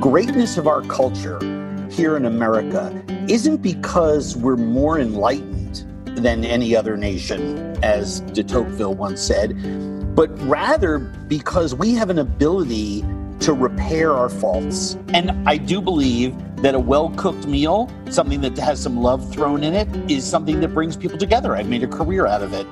greatness of our culture here in America isn't because we're more enlightened than any other nation, as de Tocqueville once said, but rather because we have an ability to repair our faults. And I do believe that a well-cooked meal, something that has some love thrown in it, is something that brings people together. I've made a career out of it.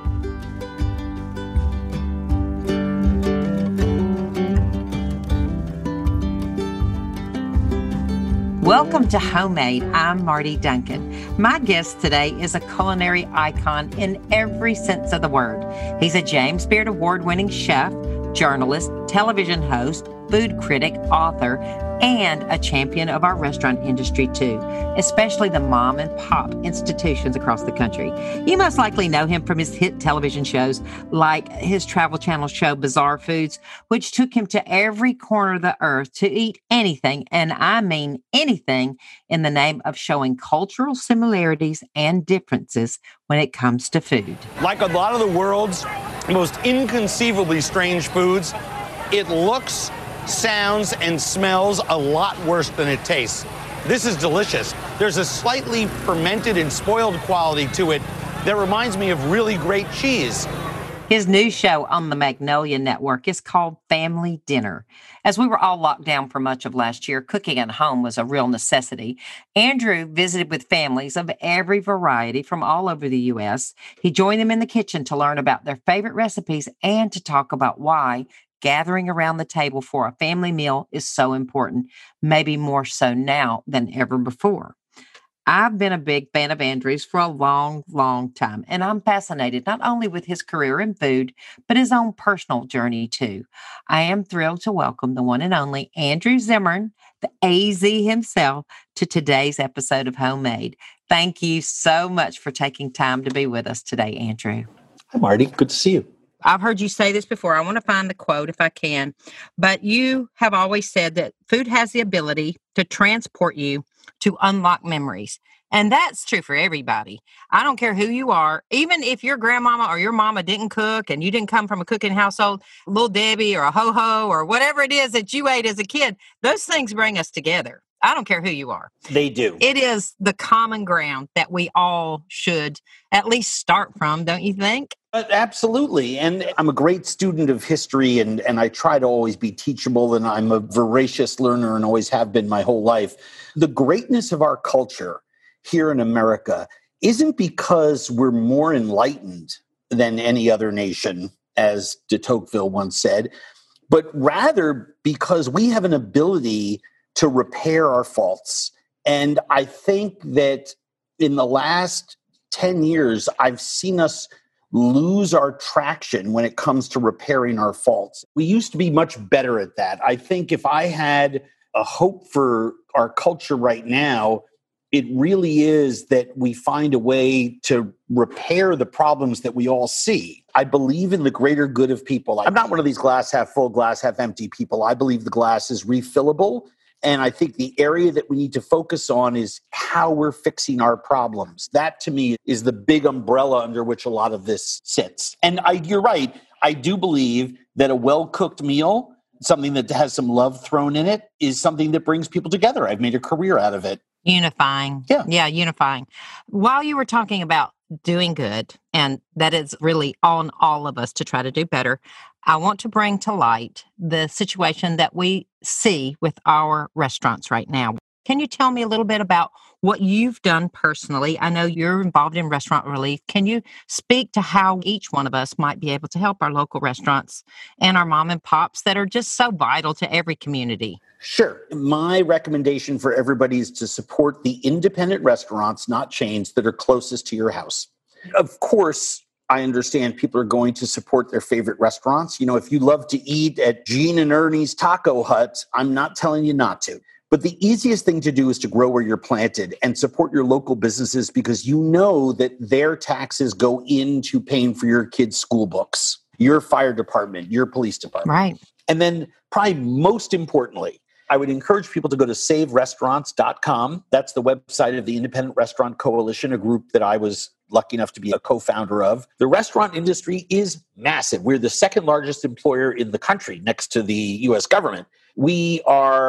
Welcome to Homemade. I'm Marty Duncan. My guest today is a culinary icon in every sense of the word. He's a James Beard Award-winning chef, journalist, television host, food critic, author, and a champion of our restaurant industry too, especially the mom and pop institutions across the country. You most likely know him from his hit television shows like his Travel Channel show Bizarre Foods, which took him to every corner of the earth to eat anything, and I mean anything, in the name of showing cultural similarities and differences when it comes to food. Like a lot of the world's most inconceivably strange foods, it looks, sounds, and smells a lot worse than it tastes. This is delicious. There's a slightly fermented and spoiled quality to it that reminds me of really great cheese. His new show on the Magnolia Network is called Family Dinner. As we were all locked down for much of last year, cooking at home was a real necessity. Andrew visited with families of every variety from all over the U.S. He joined them in the kitchen to learn about their favorite recipes and to talk about why gathering around the table for a family meal is so important, maybe more so now than ever before. I've been a big fan of Andrew's for a long, long time, and I'm fascinated not only with his career in food, but his own personal journey too. I am thrilled to welcome the one and only Andrew Zimmern, the AZ himself, to today's episode of Homemade. Thank you so much for taking time to be with us today, Andrew. Hi, Marty. Good to see you. I've heard you say this before. I want to find the quote if I can. But you have always said that food has the ability to transport you to unlock memories. And that's true for everybody. I don't care who you are. Even if your grandmama or your mama didn't cook and you didn't come from a cooking household, Little Debbie or a ho-ho or whatever it is that you ate as a kid, those things bring us together. I don't care who you are. They do. It is the common ground that we all should at least start from, don't you think? Absolutely. And I'm a great student of history, and I try to always be teachable, and I'm a voracious learner and always have been my whole life. The greatness of our culture here in America isn't because we're more enlightened than any other nation, as de Tocqueville once said, but rather because we have an ability to repair our faults. And I think that in the last 10 years, I've seen us lose our traction when it comes to repairing our faults. We used to be much better at that. I think if I had a hope for our culture right now, it really is that we find a way to repair the problems that we all see. I believe in the greater good of people. I'm not one of these glass half full, glass half empty people. I believe the glass is refillable. And I think the area that we need to focus on is how we're fixing our problems. That, to me, is the big umbrella under which a lot of this sits. And you're right. I do believe that a well-cooked meal, something that has some love thrown in it, is something that brings people together. I've made a career out of it. Unifying. Yeah, unifying. While you were talking about doing good, and that is really on all of us to try to do better, I want to bring to light the situation that we see with our restaurants right now. Can you tell me a little bit about what you've done personally? I know you're involved in Restaurant Relief. Can you speak to how each one of us might be able to help our local restaurants and our mom and pops that are just so vital to every community? Sure. My recommendation for everybody is to support the independent restaurants, not chains, that are closest to your house. Of course, I understand people are going to support their favorite restaurants. You know, if you love to eat at Gene and Ernie's Taco Hut, I'm not telling you not to. But the easiest thing to do is to grow where you're planted and support your local businesses, because you know that their taxes go into paying for your kids' school books, your fire department, your police department. Right. And then probably most importantly, I would encourage people to go to saverestaurants.com. That's the website of the Independent Restaurant Coalition, a group that I was lucky enough to be a co-founder of. The restaurant industry is massive. We're the second largest employer in the country next to the U.S. government. We are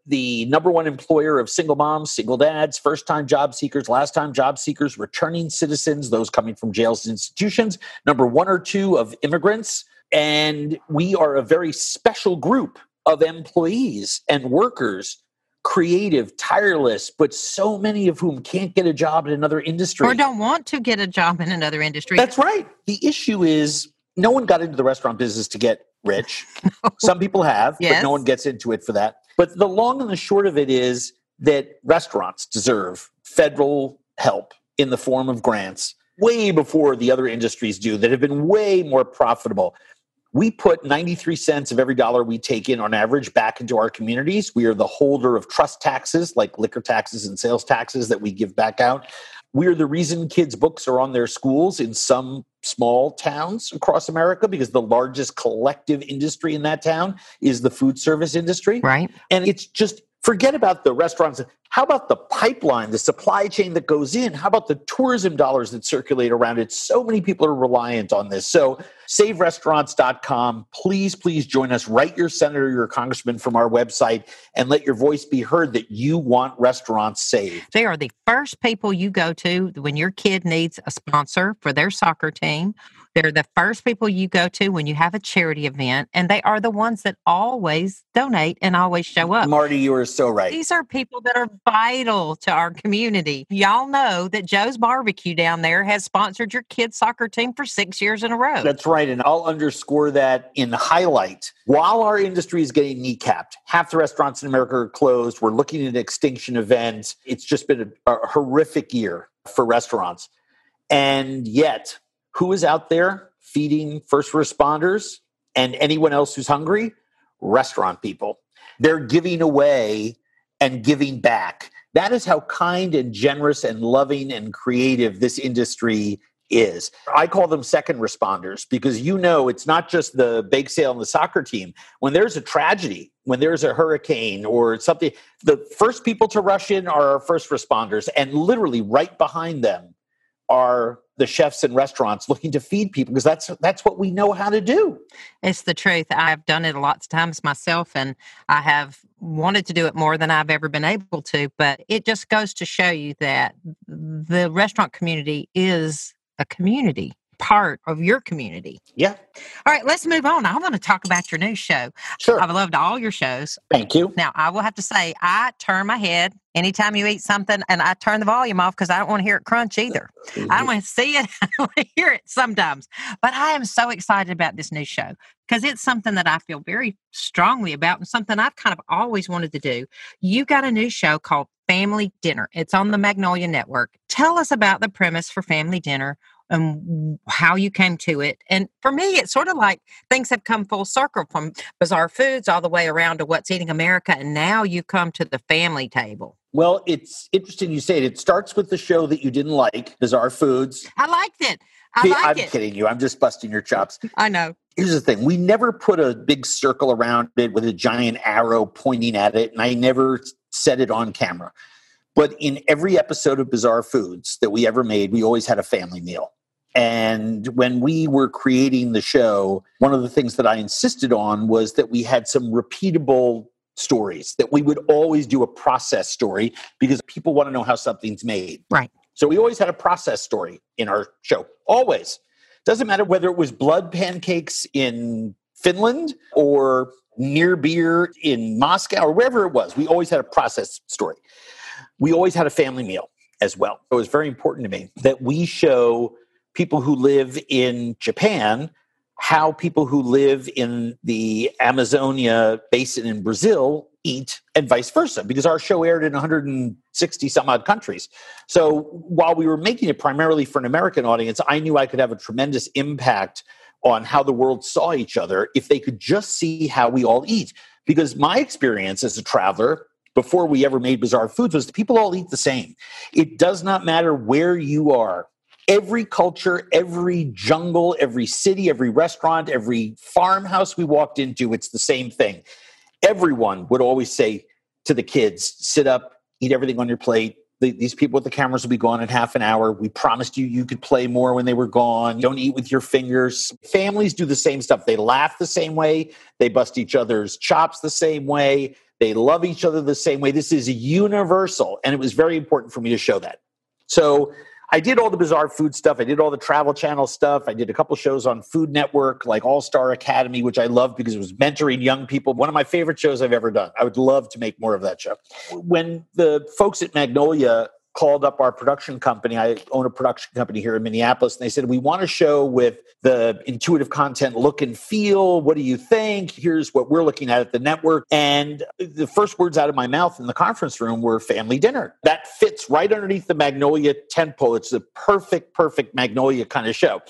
the number one employer of single moms, single dads, first-time job seekers, last-time job seekers, returning citizens, those coming from jails and institutions, number 1 or 2 of immigrants. And we are a very special group of employees and workers, creative, tireless, but so many of whom can't get a job in another industry. Or don't want to get a job in another industry. That's right. The issue is no one got into the restaurant business to get rich. No. Some people have, yes, but no one gets into it for that. But the long and the short of it is that restaurants deserve federal help in the form of grants way before the other industries do that have been way more profitable. We put 93 cents of every dollar we take in on average back into our communities. We are the holder of trust taxes like liquor taxes and sales taxes that we give back out. We are the reason kids' books are on their schools in some small towns across America because the largest collective industry in that town is the food service industry. Right. And it's just, forget about the restaurants. How about the pipeline, the supply chain that goes in? How about the tourism dollars that circulate around it? So many people are reliant on this. So saverestaurants.com. Please join us. Write your senator, your congressman from our website and let your voice be heard that you want restaurants saved. They are the first people you go to when your kid needs a sponsor for their soccer team. They're the first people you go to when you have a charity event, and they are the ones that always donate and always show up. Marty, you are so right. These are people that are vital to our community. Y'all know that Joe's Barbecue down there has sponsored your kids' soccer team for 6 years in a row. That's right, and I'll underscore that in highlight. While our industry is getting kneecapped, half the restaurants in America are closed. We're looking at an extinction event. It's just been a horrific year for restaurants. And yet, who is out there feeding first responders and anyone else who's hungry? Restaurant people. They're giving away and giving back. That is how kind and generous and loving and creative this industry is. I call them second responders because it's not just the bake sale and the soccer team. When there's a tragedy, when there's a hurricane or something, the first people to rush in are our first responders, and literally right behind them are the chefs and restaurants looking to feed people because that's what we know how to do. It's the truth. I've done it lots of times myself, and I have wanted to do it more than I've ever been able to. But it just goes to show you that the restaurant community is a community, part of your community. Yeah. All right, let's move on. I want to talk about your new show. Sure. I've loved all your shows. Thank you. Now, I will have to say, I turn my head anytime you eat something, and I turn the volume off because I don't want to hear it crunch either. I don't want to see it. I don't want to hear it sometimes. But I am so excited about this new show because it's something that I feel very strongly about and something I've kind of always wanted to do. You got a new show called Family Dinner. It's on the Magnolia Network. Tell us about the premise for Family Dinner and how you came to it. And for me, it's sort of like things have come full circle from Bizarre Foods all the way around to What's Eating America. And now you come to the family table. Well, it's interesting you say it. It starts with the show that you didn't like, Bizarre Foods. I liked it. I'm kidding you. I'm just busting your chops. I know. Here's the thing. We never put a big circle around it with a giant arrow pointing at it, and I never said it on camera. But in every episode of Bizarre Foods that we ever made, we always had a family meal. And when we were creating the show, one of the things that I insisted on was that we had some repeatable stories, that we would always do a process story because people want to know how something's made. Right. So we always had a process story in our show. Always. Doesn't matter whether it was blood pancakes in Finland or near beer in Moscow or wherever it was. We always had a process story. We always had a family meal as well. It was very important to me that we show people who live in Japan how people who live in the Amazonia basin in Brazil eat and vice versa, because our show aired in 160 some odd countries. So while we were making it primarily for an American audience, I knew I could have a tremendous impact on how the world saw each other if they could just see how we all eat. Because my experience as a traveler before we ever made Bizarre Foods was people all eat the same. It does not matter where you are. Every culture, every jungle, every city, every restaurant, every farmhouse we walked into, it's the same thing. Everyone would always say to the kids, sit up, eat everything on your plate. These people with the cameras will be gone in half an hour. We promised you could play more when they were gone. Don't eat with your fingers. Families do the same stuff. They laugh the same way. They bust each other's chops the same way. They love each other the same way. This is universal. And it was very important for me to show that. So I did all the bizarre food stuff. I did all the Travel Channel stuff. I did a couple shows on Food Network, like All-Star Academy, which I loved because it was mentoring young people. One of my favorite shows I've ever done. I would love to make more of that show. When the folks at Magnolia called up our production company, I own a production company here in Minneapolis, and they said, we want a show with the intuitive content look and feel. What do you think? Here's what we're looking at the network. And the first words out of my mouth in the conference room were family dinner. That fits right underneath the Magnolia tentpole. It's the perfect Magnolia kind of show.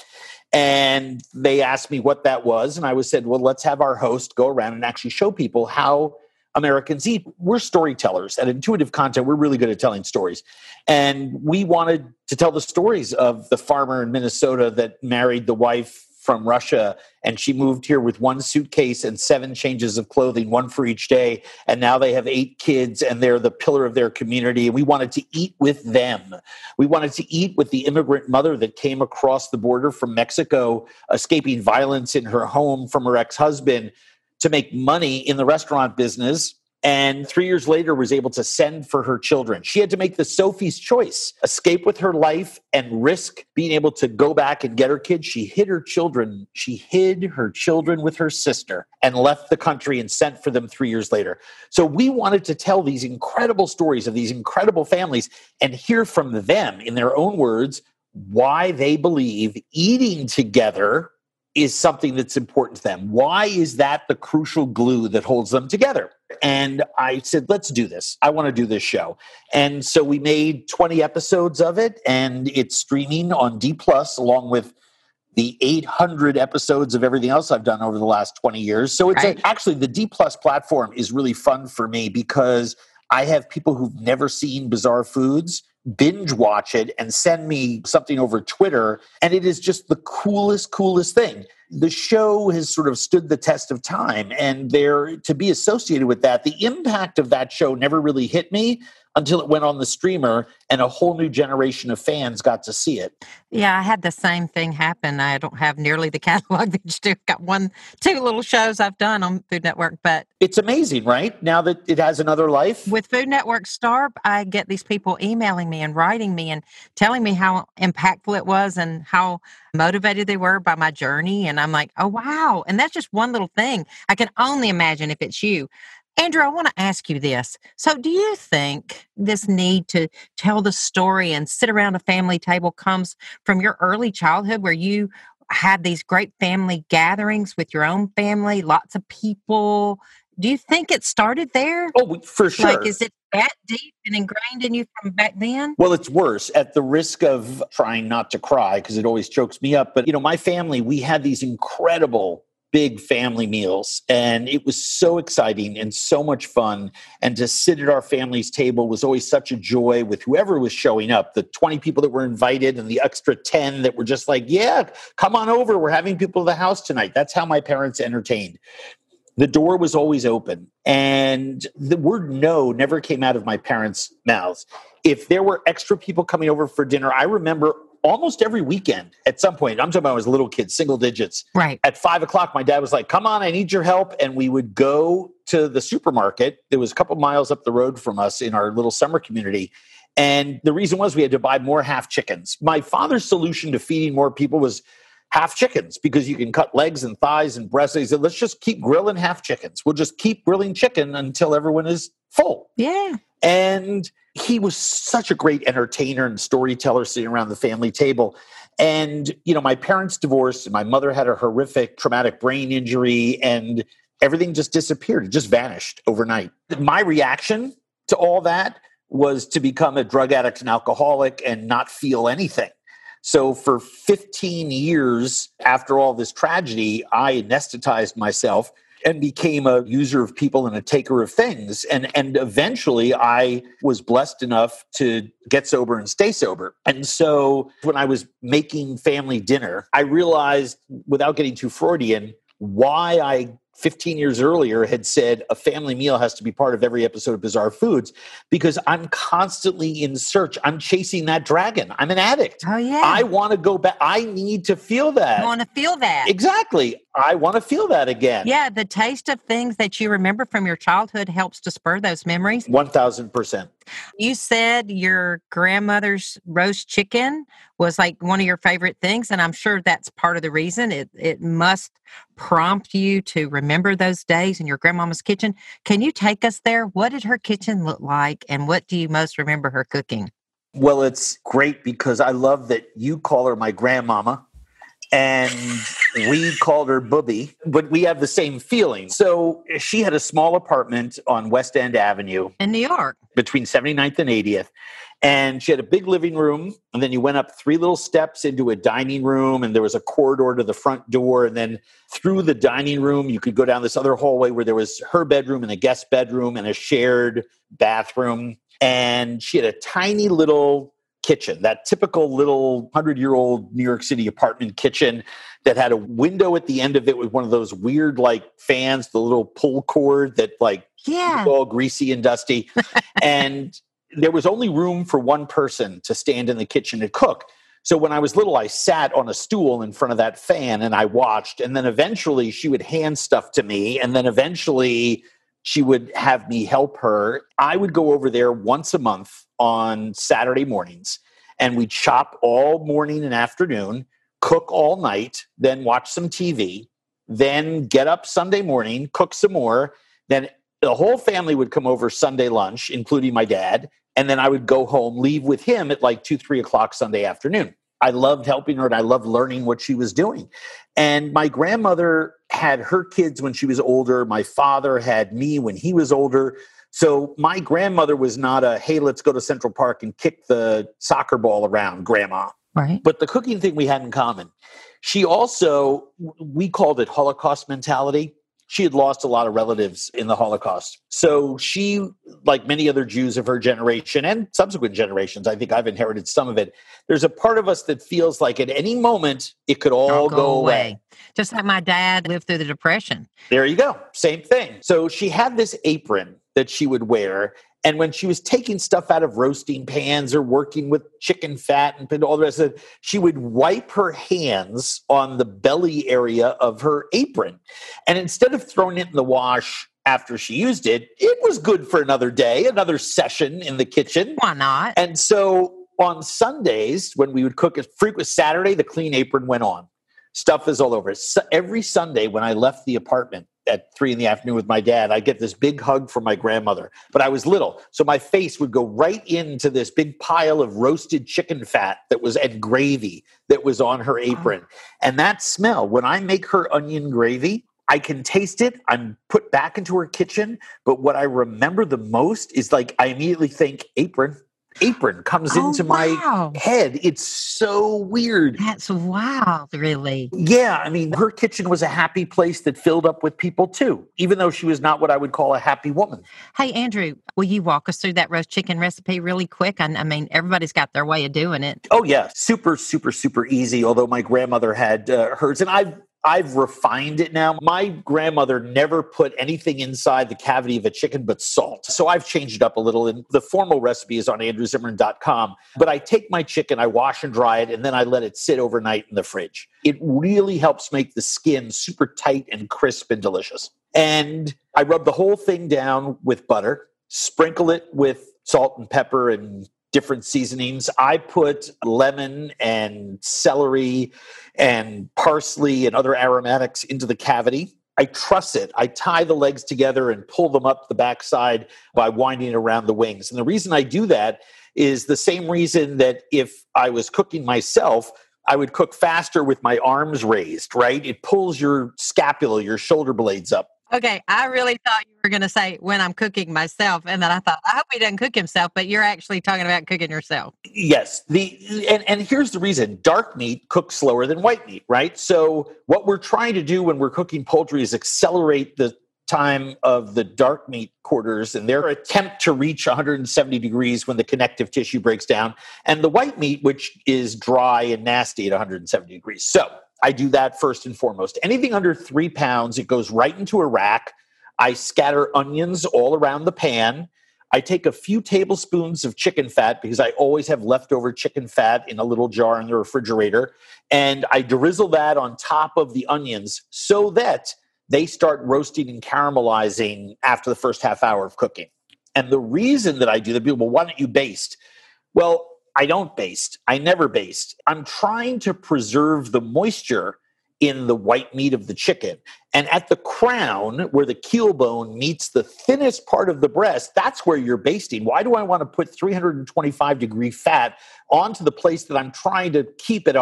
And they asked me what that was. And I said, well, let's have our host go around and actually show people how Americans eat. We're storytellers. At Intuitive Content, we're really good at telling stories. And we wanted to tell the stories of the farmer in Minnesota that married the wife from Russia, and she moved here with one suitcase and 7 changes of clothing, one for each day. And now they have 8 kids, and they're the pillar of their community. And we wanted to eat with them. We wanted to eat with the immigrant mother that came across the border from Mexico, escaping violence in her home from her ex-husband, to make money in the restaurant business, and 3 years later was able to send for her children. She had to make the Sophie's choice, escape with her life and risk being able to go back and get her kids. She hid her children. She hid her children with her sister and left the country and sent for them 3 years later. So we wanted to tell these incredible stories of these incredible families and hear from them in their own words why they believe eating together is something that's important to them. Why is that the crucial glue that holds them together? And I said, let's do this. I want to do this show. And so we made 20 episodes of it, and it's streaming on D+, along with the 800 episodes of everything else I've done over the last 20 years. So it's actually the D+ platform is really fun for me because I have people who've never seen Bizarre Foods binge watch it and send me something over Twitter. And it is just the coolest thing. The show has sort of stood the test of time, and there to be associated with that, the impact of that show never really hit me until it went on the streamer and a whole new generation of fans got to see it. Yeah, I had the same thing happen. I don't have nearly the catalog that you do. Got 2 little shows I've done on Food Network, but it's amazing, right? Now that it has another life. With Food Network Star, I get these people emailing me and writing me and telling me how impactful it was and how motivated they were by my journey. And I'm like, oh, wow. And that's just one little thing. I can only imagine if it's you. Andrew, I want to ask you this. So do you think this need to tell the story and sit around a family table comes from your early childhood where you had these great family gatherings with your own family, lots of people? Do you think it started there? Oh, for sure. Like, is it that deep and ingrained in you from back then? Well, it's worse, at the risk of trying not to cry because it always chokes me up. But, my family, we had these incredible big family meals, and it was so exciting and so much fun. And to sit at our family's table was always such a joy with whoever was showing up, the 20 people that were invited and the extra 10 that were just like, yeah, come on over. We're having people at the house tonight. That's how my parents entertained. The door was always open, and the word no never came out of my parents' mouths. If there were extra people coming over for dinner, I remember almost every weekend at some point, I'm talking about when I was a little kid, single digits. Right. At 5:00, my dad was like, come on, I need your help. And we would go to the supermarket. It was a couple miles up the road from us in our little summer community. And the reason was we had to buy more half chickens. My father's solution to feeding more people was half chickens, because you can cut legs and thighs and breasts. He said, let's just keep grilling half chickens. We'll just keep grilling chicken until everyone is full. Yeah. And he was such a great entertainer and storyteller sitting around the family table. And, my parents divorced, and my mother had a horrific traumatic brain injury, and everything just disappeared. It just vanished overnight. My reaction to all that was to become a drug addict and alcoholic and not feel anything. So for 15 years after all this tragedy, I anesthetized myself and became a user of people and a taker of things. And eventually I was blessed enough to get sober and stay sober. And so when I was making family dinner, I realized, without getting too Freudian, why I 15 years earlier had said a family meal has to be part of every episode of Bizarre Foods, because I'm constantly in search. I'm chasing that dragon. I'm an addict. Oh, yeah. I want to go back. I need to feel that. I want to feel that. Exactly. I want to feel that again. Yeah, the taste of things that you remember from your childhood helps to spur those memories. 1000%. You said your grandmother's roast chicken was like one of your favorite things, and I'm sure that's part of the reason. It must prompt you to remember those days in your grandmama's kitchen. Can you take us there? What did her kitchen look like, and what do you most remember her cooking? Well, it's great because I love that you call her my grandmama and we called her Booby, but we have the same feeling. So she had a small apartment on West End Avenue In New York. between 79th and 80th. And she had a big living room. And then you went up 3 little steps into a dining room. And there was a corridor to the front door. And then through the dining room, you could go down this other hallway where there was her bedroom and a guest bedroom and a shared bathroom. And she had a tiny little kitchen, that typical little 100-year-old New York City apartment kitchen that had a window at the end of it with one of those weird like fans, the little pull cord that like was all greasy and dusty. And there was only room for one person to stand in the kitchen and cook. So when I was little, I sat on a stool in front of that fan and I watched. And then eventually she would hand stuff to me. And then eventually she would have me help her. I would go over there once a month on Saturday mornings, and we'd shop all morning and afternoon, cook all night, then watch some TV, then get up Sunday morning, cook some more. Then the whole family would come over Sunday lunch, including my dad, and then I would go home, leave with him at like 2, 3 o'clock Sunday afternoon. I loved helping her and I loved learning what she was doing. And my grandmother had her kids when she was older. My father had me when he was older. So my grandmother was not a, hey, let's go to Central Park and kick the soccer ball around, grandma. Right. But the cooking thing we had in common. She also, we called it Holocaust mentality. She had lost a lot of relatives in the Holocaust. So she, like many other Jews of her generation and subsequent generations, I think I've inherited some of it. There's a part of us that feels like at any moment it could all go away. Just like my dad lived through the Depression. There you go. Same thing. So she had this apron that she would wear. And when she was taking stuff out of roasting pans or working with chicken fat and all the rest of it, she would wipe her hands on the belly area of her apron. And instead of throwing it in the wash after she used it, it was good for another day, another session in the kitchen. Why not? And so on Sundays, when we would cook, frequent Saturday, the clean apron went on. Stuff is all over. So every Sunday when I left the apartment at 3 p.m. with my dad, I get this big hug from my grandmother. But I was little, so my face would go right into this big pile of roasted chicken fat that was and gravy that was on her apron. And that smell, when I make her onion gravy, I can taste it. I'm put back into her kitchen. But what I remember the most is like I immediately think apron comes into my head. It's so weird. That's wild, really. Yeah, I mean, her kitchen was a happy place that filled up with people too, even though she was not what I would call a happy woman. Hey, Andrew, will you walk us through that roast chicken recipe really quick? I mean, everybody's got their way of doing it. Oh, yeah. Super, super, super easy, although my grandmother had hers. And I've refined it now. My grandmother never put anything inside the cavity of a chicken but salt. So I've changed it up a little. And the formal recipe is on andrewzimmern.com. But I take my chicken, I wash and dry it, and then I let it sit overnight in the fridge. It really helps make the skin super tight and crisp and delicious. And I rub the whole thing down with butter, sprinkle it with salt and pepper and different seasonings. I put lemon and celery and parsley and other aromatics into the cavity. I truss it. I tie the legs together and pull them up the backside by winding around the wings. And the reason I do that is the same reason that if I was cooking myself, I would cook faster with my arms raised, right? It pulls your scapula, your shoulder blades up. Okay, I really thought you were going to say when I'm cooking myself, and then I thought, I hope he doesn't cook himself, but you're actually talking about cooking yourself. Yes. And here's the reason. Dark meat cooks slower than white meat, right? So what we're trying to do when we're cooking poultry is accelerate the time of the dark meat quarters and their attempt to reach 170 degrees when the connective tissue breaks down, and the white meat, which is dry and nasty at 170 degrees. So I do that first and foremost. Anything under 3 pounds, it goes right into a rack. I scatter onions all around the pan. I take a few tablespoons of chicken fat because I always have leftover chicken fat in a little jar in the refrigerator. And I drizzle that on top of the onions so that they start roasting and caramelizing after the first half hour of cooking. And the reason that I do that, people, well, why don't you baste? Well, I don't baste. I never baste. I'm trying to preserve the moisture in the white meat of the chicken. And at the crown, where the keel bone meets the thinnest part of the breast, that's where you're basting. Why do I want to put 325-degree fat onto the place that I'm trying to keep at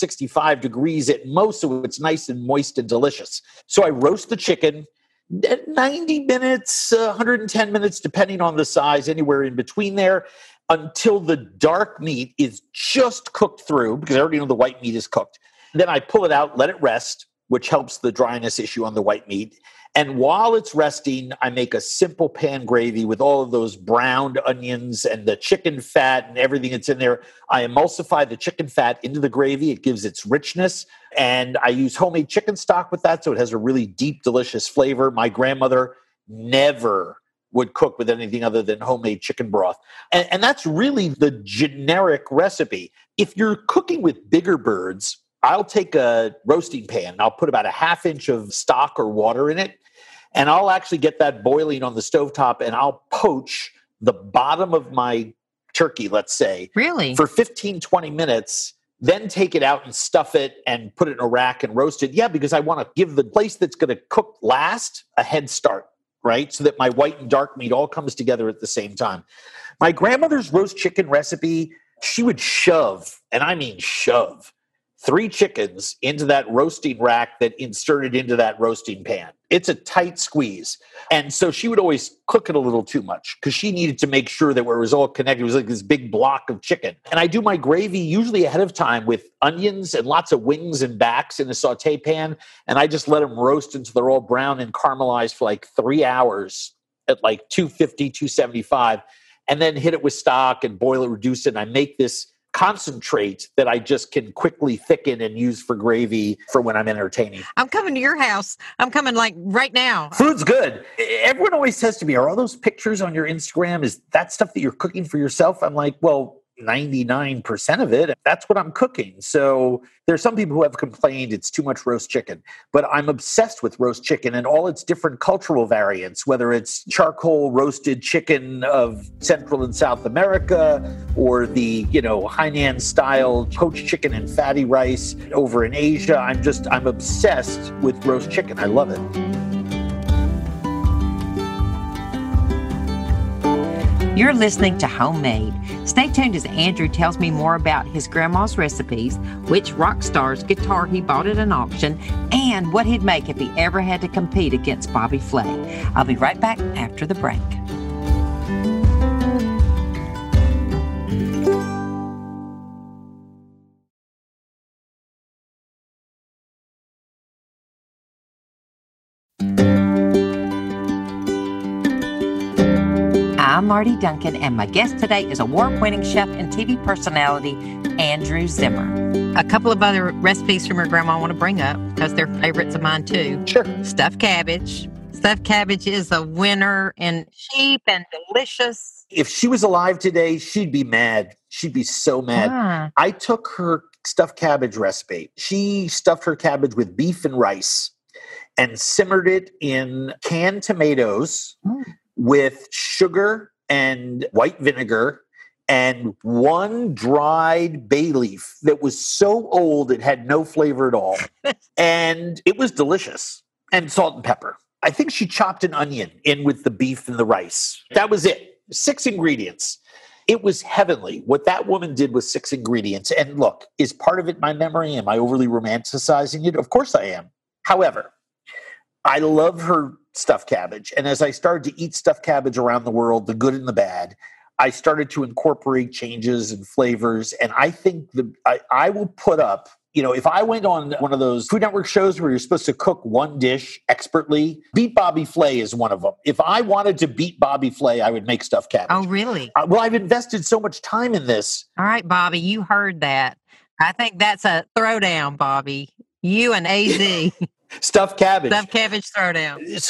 165 degrees at most so it's nice and moist and delicious? So I roast the chicken at 90 minutes, 110 minutes, depending on the size, anywhere in between there, until the dark meat is just cooked through, because I already know the white meat is cooked. Then I pull it out, let it rest, which helps the dryness issue on the white meat. And while it's resting, I make a simple pan gravy with all of those browned onions and the chicken fat and everything that's in there. I emulsify the chicken fat into the gravy. It gives its richness. And I use homemade chicken stock with that, so it has a really deep, delicious flavor. My grandmother never would cook with anything other than homemade chicken broth. And that's really the generic recipe. If you're cooking with bigger birds, I'll take a roasting pan and I'll put about a half inch of stock or water in it. And I'll actually get that boiling on the stovetop and I'll poach the bottom of my turkey, let's say. Really? For 15, 20 minutes, then take it out and stuff it and put it in a rack and roast it. Yeah, because I want to give the place that's going to cook last a head start, right? So that my white and dark meat all comes together at the same time. My grandmother's roast chicken recipe, she would shove, and I mean shove, 3 chickens into that roasting rack that inserted into that roasting pan. It's a tight squeeze. And so she would always cook it a little too much because she needed to make sure that where it was all connected, it was like this big block of chicken. And I do my gravy usually ahead of time with onions and lots of wings and backs in a saute pan. And I just let them roast until they're all brown and caramelized for like 3 hours at like 250, 275, and then hit it with stock and boil it, reduce it. And I make this concentrate that I just can quickly thicken and use for gravy for when I'm entertaining. I'm coming to your house. I'm coming like right now. Food's good. Everyone always says to me, are all those pictures on your Instagram, is that stuff that you're cooking for yourself? I'm like, well, 99% of it, that's what I'm cooking. So there's some people who have complained it's too much roast chicken, but I'm obsessed with roast chicken and all its different cultural variants, whether it's charcoal roasted chicken of Central and South America or the, Hainan style poached chicken and fatty rice over in Asia. I'm obsessed with roast chicken. I love it. You're listening to Homemade. Stay tuned as Andrew tells me more about his grandma's recipes, which rock star's guitar he bought at an auction, and what he'd make if he ever had to compete against Bobby Flay. I'll be right back after the break. I'm Marty Duncan, and my guest today is award-winning chef and TV personality, Andrew Zimmern. A couple of other recipes from your grandma I want to bring up, because they're favorites of mine too. Sure. Stuffed cabbage. Stuffed cabbage is a winner and cheap and delicious. If she was alive today, she'd be mad. She'd be so mad. I took her stuffed cabbage recipe. She stuffed her cabbage with beef and rice and simmered it in canned tomatoes with sugar and white vinegar and one dried bay leaf that was so old it had no flavor at all. And it was delicious. And salt and pepper. I think she chopped an onion in with the beef and the rice. That was it. 6 ingredients. It was heavenly. What that woman did with 6 ingredients. And look, is part of it my memory? Am I overly romanticizing it? Of course I am. However, I love her stuffed cabbage. And as I started to eat stuffed cabbage around the world, the good and the bad, I started to incorporate changes and flavors. And I think I will put up, if I went on one of those Food Network shows where you're supposed to cook one dish expertly, Beat Bobby Flay is one of them. If I wanted to beat Bobby Flay, I would make stuffed cabbage. Oh, really? Well, I've invested so much time in this. All right, Bobby, you heard that. I think that's a throwdown, Bobby. You and AZ. Stuffed cabbage. Stuffed cabbage throwdown. So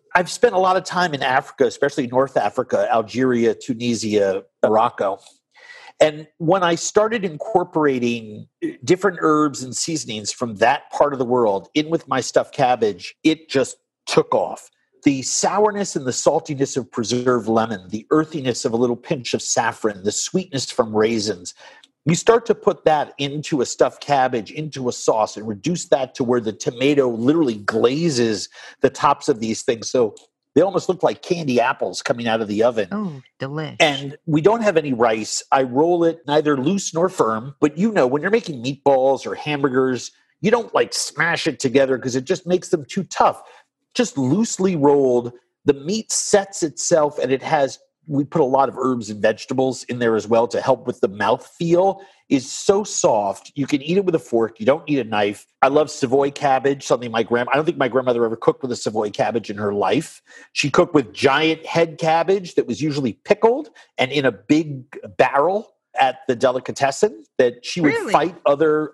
I've spent a lot of time in Africa, especially North Africa, Algeria, Tunisia, Morocco. And when I started incorporating different herbs and seasonings from that part of the world in with my stuffed cabbage, it just took off. The sourness and the saltiness of preserved lemon, the earthiness of a little pinch of saffron, the sweetness from raisins. You start to put that into a stuffed cabbage, into a sauce, and reduce that to where the tomato literally glazes the tops of these things. So they almost look like candy apples coming out of the oven. Oh, delish. And we don't have any rice. I roll it neither loose nor firm. But when you're making meatballs or hamburgers, you don't like smash it together because it just makes them too tough. Just loosely rolled, the meat sets itself, and we put a lot of herbs and vegetables in there as well to help with the mouthfeel. Is so soft. You can eat it with a fork. You don't need a knife. I love Savoy cabbage, something I don't think my grandmother ever cooked with a Savoy cabbage in her life. She cooked with giant head cabbage that was usually pickled and in a big barrel at the delicatessen that she would fight other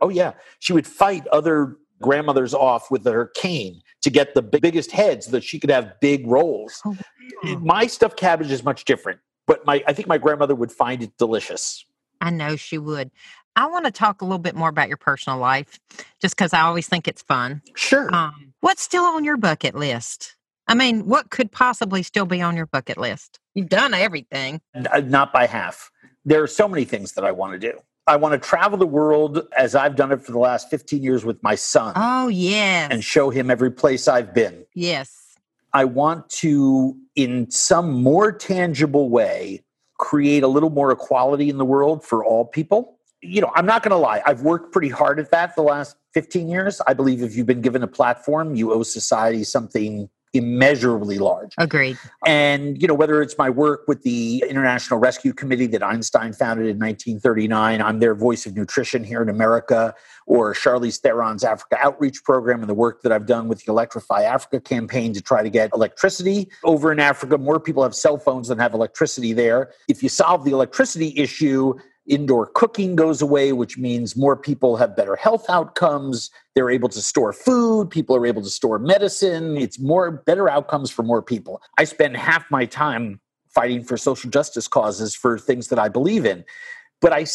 grandmothers off with her cane to get the biggest heads so that she could have big rolls. Oh, wow. My stuffed cabbage is much different, but I think my grandmother would find it delicious. I know she would. I want to talk a little bit more about your personal life, just because I always think it's fun. Sure. What's still on your bucket list? I mean, what could possibly still be on your bucket list? You've done everything. Not by half. There are so many things that I want to do. I want to travel the world as I've done it for the last 15 years with my son. Oh, yes. And show him every place I've been. Yes. I want to, in some more tangible way, create a little more equality in the world for all people. I'm not going to lie. I've worked pretty hard at that the last 15 years. I believe if you've been given a platform, you owe society something immeasurably large. Agreed. And, whether it's my work with the International Rescue Committee that Einstein founded in 1939, I'm their voice of nutrition here in America, or Charlize Theron's Africa Outreach Program and the work that I've done with the Electrify Africa campaign to try to get electricity over in Africa. More people have cell phones than have electricity there. If you solve the electricity issue, indoor cooking goes away, which means more people have better health outcomes. They're able to store food. People are able to store medicine. It's better outcomes for more people. I spend half my time fighting for social justice causes for things that I believe in. But I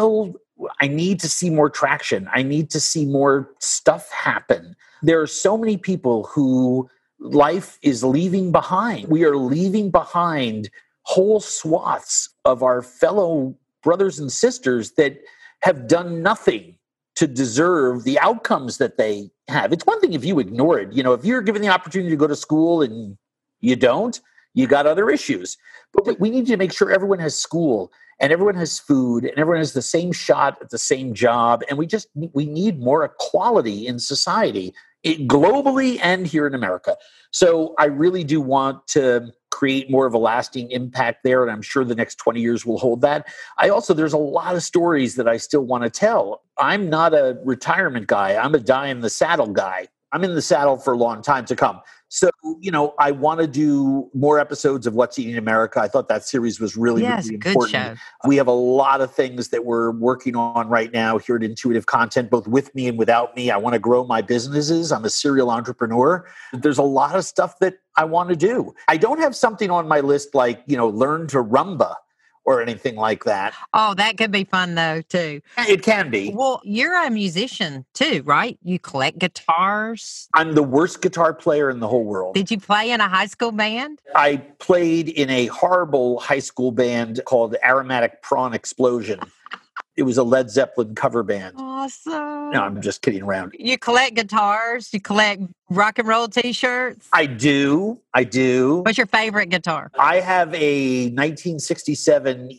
need to see more traction. I need to see more stuff happen. There are so many people who life is leaving behind. We are leaving behind whole swaths of our fellow brothers and sisters that have done nothing to deserve the outcomes that they have. It's one thing if you ignore it. If you're given the opportunity to go to school and you don't, you got other issues. But we need to make sure everyone has school and everyone has food and everyone has the same shot at the same job. And we need more equality in society, globally and here in America. So I really do want to create more of a lasting impact there. And I'm sure the next 20 years will hold that. There's a lot of stories that I still want to tell. I'm not a retirement guy. I'm a die in the saddle guy. I'm in the saddle for a long time to come. So, I want to do more episodes of What's Eating America. I thought that series was really important. Good show. We have a lot of things that we're working on right now here at Intuitive Content, both with me and without me. I want to grow my businesses. I'm a serial entrepreneur. There's a lot of stuff that I want to do. I don't have something on my list like, learn to rumba or anything like that. Oh, that could be fun though, too. It can be. Well, you're a musician too, right? You collect guitars. I'm the worst guitar player in the whole world. Did you play in a high school band? I played in a horrible high school band called Aromatic Prawn Explosion. It was a Led Zeppelin cover band. Awesome. No, I'm just kidding around. You collect guitars? You collect rock and roll t-shirts? I do. What's your favorite guitar? I have a 1967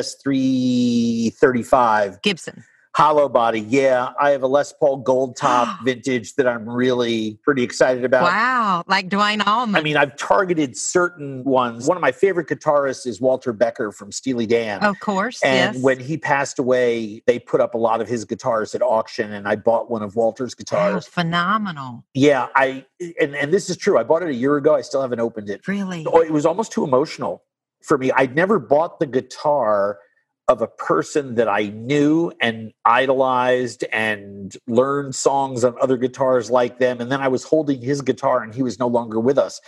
ES335. Gibson. Hollow body, yeah. I have a Les Paul Gold Top vintage that I'm really pretty excited about. Wow, like Duane Allman. I mean, I've targeted certain ones. One of my favorite guitarists is Walter Becker from Steely Dan. Of course, and yes. when he passed away, they put up a lot of his guitars at auction, and I bought one of Walter's guitars. Oh, phenomenal. Yeah, and this is true. I bought it a year ago. I still haven't opened it. Really? Oh, it was almost too emotional for me. I'd never bought the guitar of a person that I knew and idolized and learned songs on other guitars like them. And then I was holding his guitar and he was no longer with us.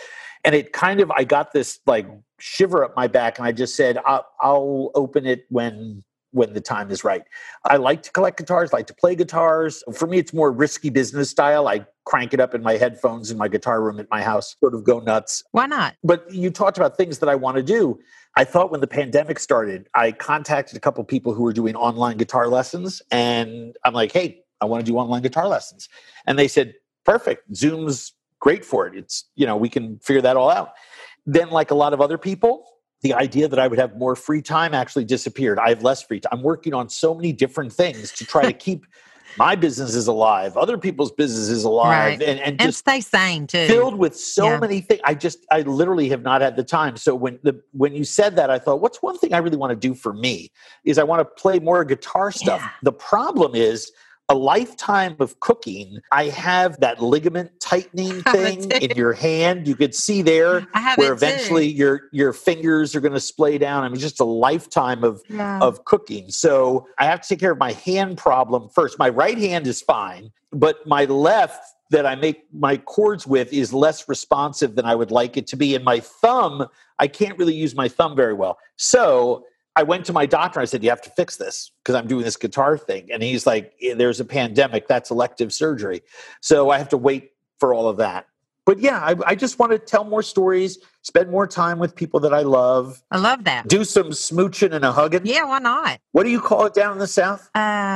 And it kind of, I got this like shiver up my back, and I just said, I'll open it when the time is right. I like to collect guitars, like to play guitars. For me, it's more risky business style. I crank it up in my headphones in my guitar room at my house, sort of go nuts. Why not? But you talked about things that I want to do. I thought when the pandemic started, I contacted a couple of people who were doing online guitar lessons. And I'm like, hey, I want to do online guitar lessons. And they said, perfect. Zoom's great for it. It's, we can figure that all out. Then, like a lot of other people, the idea that I would have more free time actually disappeared. I have less free time. I'm working on so many different things to try to keep my businesses alive, other people's businesses alive, right. and just stay sane too. Filled with so many things. I literally have not had the time. So when you said that, I thought, what's one thing I really want to do for me is I want to play more guitar stuff. Yeah. The problem is, a lifetime of cooking, I have that ligament tightening thing in your hand. You could see there where eventually your fingers are going to splay down. I mean, just a lifetime of cooking. So I have to take care of my hand problem first. My right hand is fine, but my left that I make my chords with is less responsive than I would like it to be. And my thumb, I can't really use my thumb very well. So I went to my doctor. I said, you have to fix this because I'm doing this guitar thing. And he's like, there's a pandemic. That's elective surgery. So I have to wait for all of that. But yeah, I just want to tell more stories, spend more time with people that I love. I love that. Do some smooching and a hugging. Yeah, why not? What do you call it down in the South?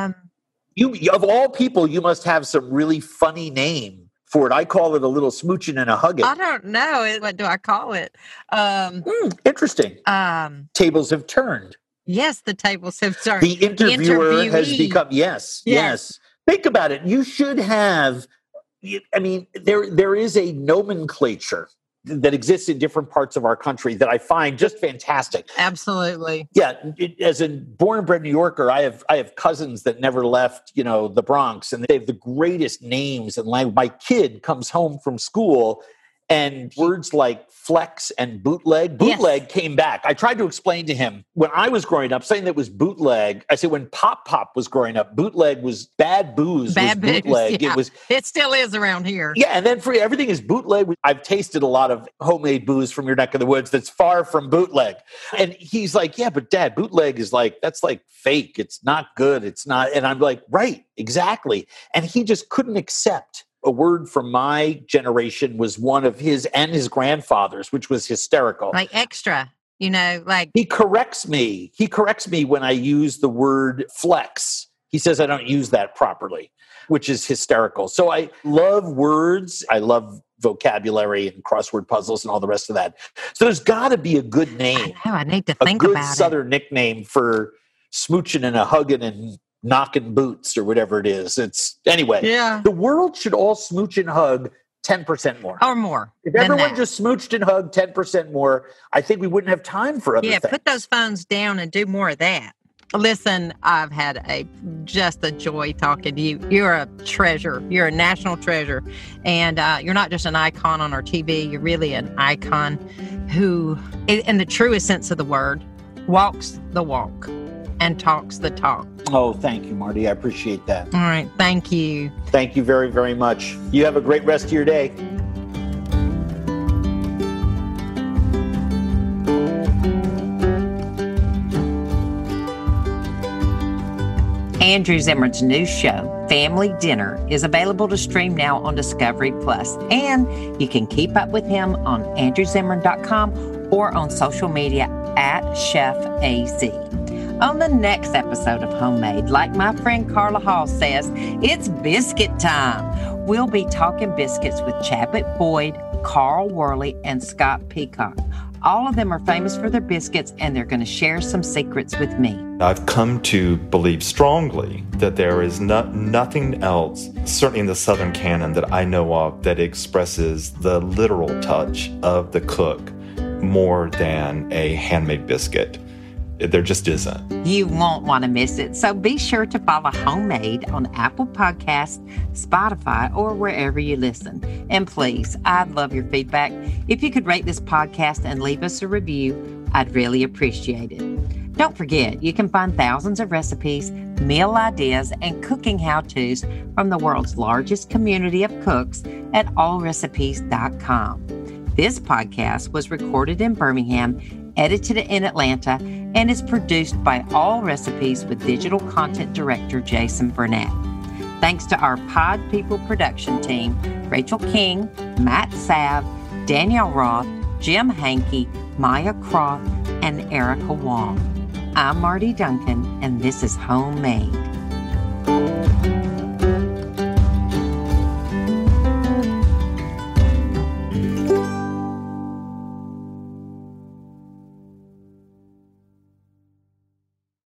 You of all people, you must have some really funny name for it. I call it a little smooching and a hugging. I don't know. What do I call it? Interesting. Tables have turned. Yes, the tables have turned. The interviewer has become, yes. Think about it. You should have, I mean, there is a nomenclature that exists in different parts of our country that I find just fantastic. Absolutely. Yeah. As a born and bred New Yorker, I have cousins that never left, the Bronx, and they have the greatest names and language. My kid comes home from school and words like flex and bootleg came back. I tried to explain to him when I was growing up, saying that was bootleg. I said when Pop was growing up, bootleg was bad booze. Bad was bootleg. Booze, yeah. It still is around here. Yeah, and then everything is bootleg. I've tasted a lot of homemade booze from your neck of the woods that's far from bootleg. And he's like, yeah, but Dad, bootleg is that's like fake. It's not good. It's not. And I'm like, right, exactly. And he just couldn't accept a word from my generation was one of his and his grandfather's, which was hysterical. Like extra, He corrects me. He corrects me when I use the word flex. He says I don't use that properly, which is hysterical. So I love words. I love vocabulary and crossword puzzles and all the rest of that. So there's got to be a good name. I need to think about it. A good Southern nickname for smooching and a hugging and knocking boots or whatever it is. Anyway, the world should all smooch and hug 10% more. Or more. If everyone just smooched and hugged 10% more, I think we wouldn't have time for other things. Yeah, put those phones down and do more of that. Listen, I've had just a joy talking to you. You're a treasure. You're a national treasure. And you're not just an icon on our TV. You're really an icon who, in the truest sense of the word, walks the walk and talks the talk. Oh, thank you, Marty. I appreciate that. All right. Thank you. Thank you very, very much. You have a great rest of your day. Andrew Zimmern's new show, Family Dinner, is available to stream now on Discovery Plus, and you can keep up with him on andrewzimmern.com or on social media @ChefAZ. On the next episode of Homemade, like my friend Carla Hall says, it's biscuit time. We'll be talking biscuits with Chadwick Boyd, Carl Worley, and Scott Peacock. All of them are famous for their biscuits, and they're going to share some secrets with me. I've come to believe strongly that there is nothing else, certainly in the Southern canon that I know of, that expresses the literal touch of the cook more than a handmade biscuit. There just isn't. You won't want to miss it. So be sure to follow Homemade on Apple Podcasts, Spotify, or wherever you listen. And please, I'd love your feedback. If you could rate this podcast and leave us a review, I'd really appreciate it. Don't forget, you can find thousands of recipes, meal ideas, and cooking how-tos from the world's largest community of cooks at allrecipes.com. This podcast was recorded in Birmingham, edited in Atlanta, and is produced by All Recipes with digital content director Jason Burnett. Thanks to our Pod People production team, Rachel King, Matt Sav, Danielle Roth, Jim Hankey, Maya Croft, and Erica Wong. I'm Marty Duncan, and this is Homemade.